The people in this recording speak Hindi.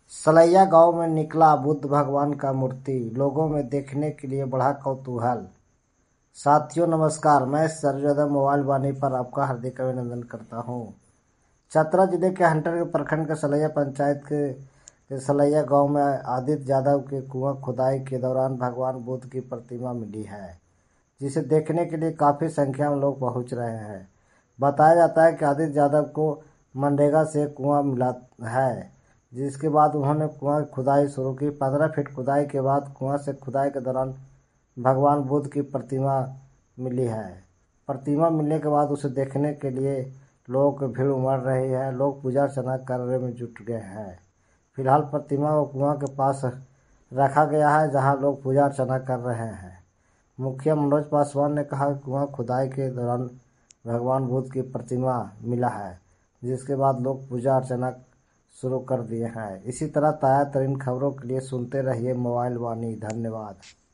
सलैया गांव में निकला बुद्ध भगवान का मूर्ति, लोगों में देखने के लिए बढ़ा कौतूहल। साथियों नमस्कार, मैं सर्वोदय मोबाइल वाणी पर आपका हार्दिक अभिनंदन करता हूं। चतरा जिले के हंटर के प्रखंड के सलैया पंचायत के सलैया गांव में आदित्य यादव के कुआं खुदाई के दौरान भगवान बुद्ध की प्रतिमा मिली है, जिसे देखने के लिए काफी संख्या में लोग पहुंच रहे हैं। बताया जाता है कि आदित्य यादव को मनरेगा से कुआं मिला है, जिसके बाद उन्होंने कुआं की खुदाई शुरू की। 15 फीट खुदाई के बाद कुआं से खुदाई के दौरान भगवान बुद्ध की प्रतिमा मिली है। प्रतिमा मिलने के बाद उसे देखने के लिए लोगों की भीड़ उमड़ रही है। लोग पूजा अर्चना करने में जुट गए हैं। फिलहाल प्रतिमा को कुआं के पास रखा गया है, जहां लोग पूजा अर्चना कर रहे हैं। मुखिया मनोज पासवान ने कहा कि कुआं खुदाई के दौरान भगवान बुद्ध की प्रतिमा मिला है, जिसके बाद लोग पूजा अर्चना शुरू कर दिए हैं। इसी तरह ताजा तरीन खबरों के लिए सुनते रहिए मोबाइल वाणी। धन्यवाद।